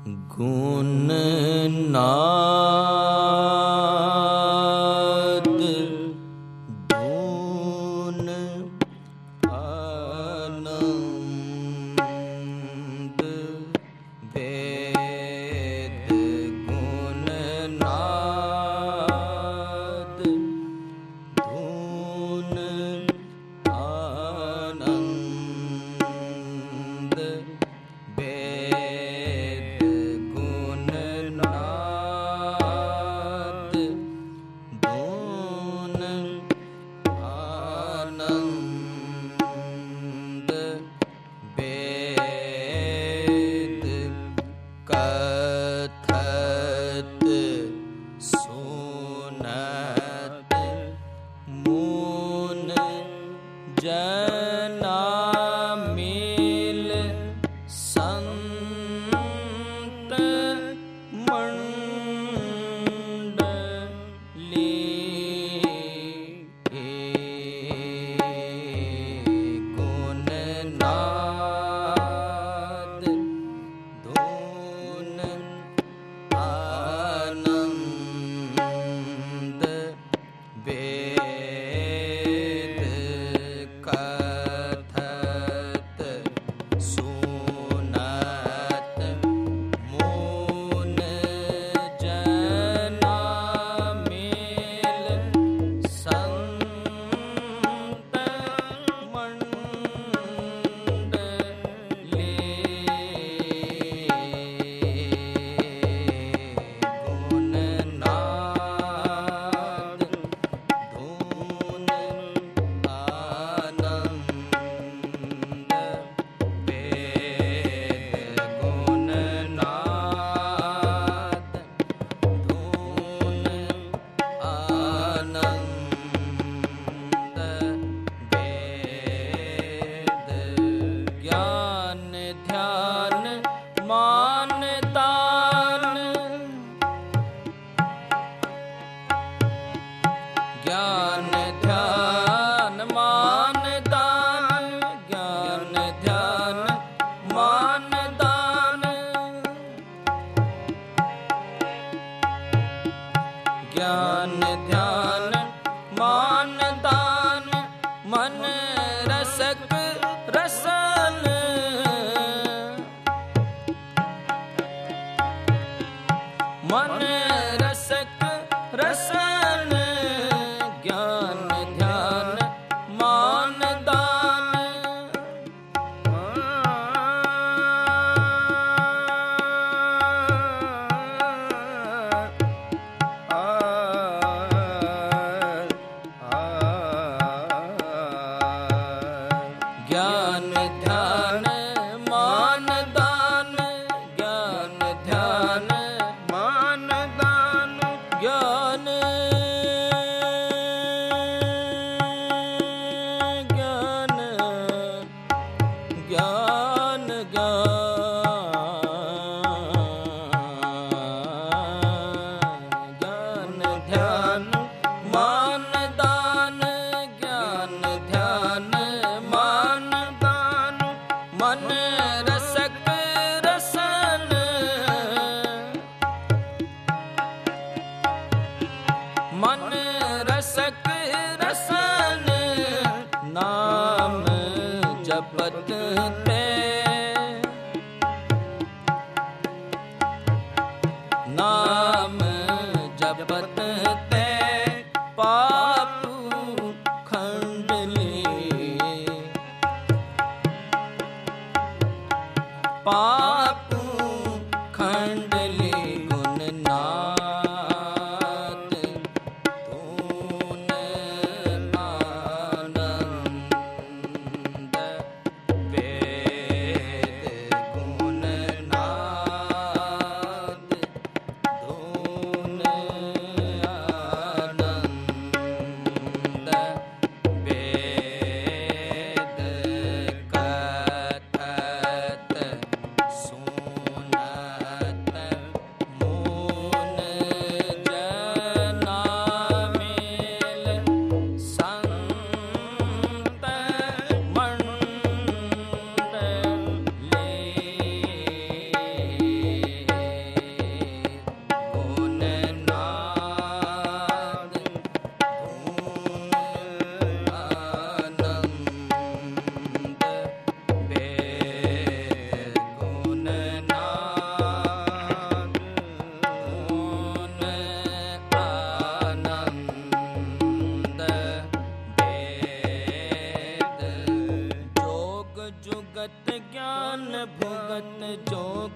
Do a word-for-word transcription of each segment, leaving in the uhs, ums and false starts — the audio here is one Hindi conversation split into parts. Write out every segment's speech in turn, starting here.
गुण नाद धून आनंद वेद गुण नाद धून आनंद वेद गुण नाद धून आनंद वेद कथत सुनत मुन जना मिल संत मंडली गुण नाद धून आनंद वेद कथत सुनत मुन जना मिल संत मंडली गुण नाद धून आनंद वेद गुण नाद धून आनंद वेद ज्ञान ध्यान मान दान ज्ञान ध्यान मान दान ज्ञान ध्यान मान दान ज्ञान ध्यान मान दान मन रसक रसन मन रसक रसन ज्ञान ध्यान मान दान ज्ञान ध्यान मान दान ज्ञान ध्यान मान दान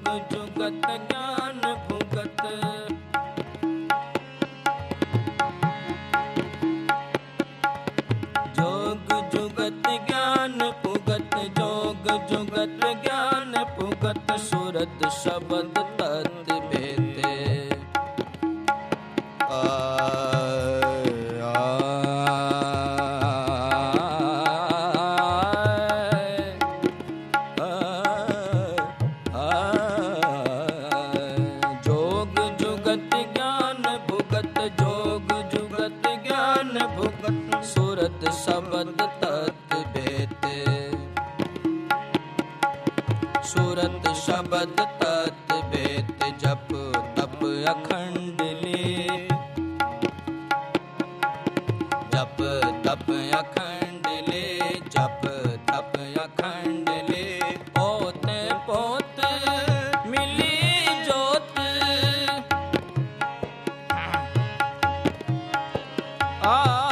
जुगत ज्ञान भुगत जोग जुगत ज्ञान भुगत जोग जुगत ज्ञान भुगत सुरत शब्द तत् भेते आ सुरत शब्द तत् भेते सुरत शब्द तत् भेते जप तप अखंड ले जप तप अखंड ले जप तप अखंड ले पोते पोते मिली जोत आ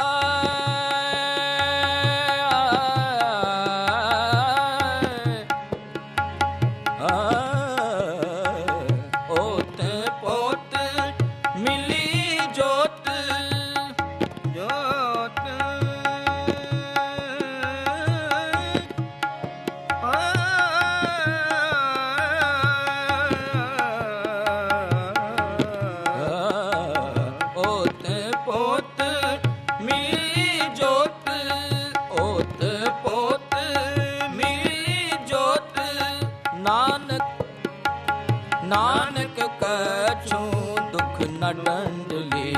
नानक कछु दुख न दंड ले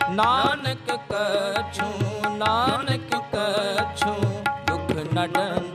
नानक कछु नानक कछु दुख न दंड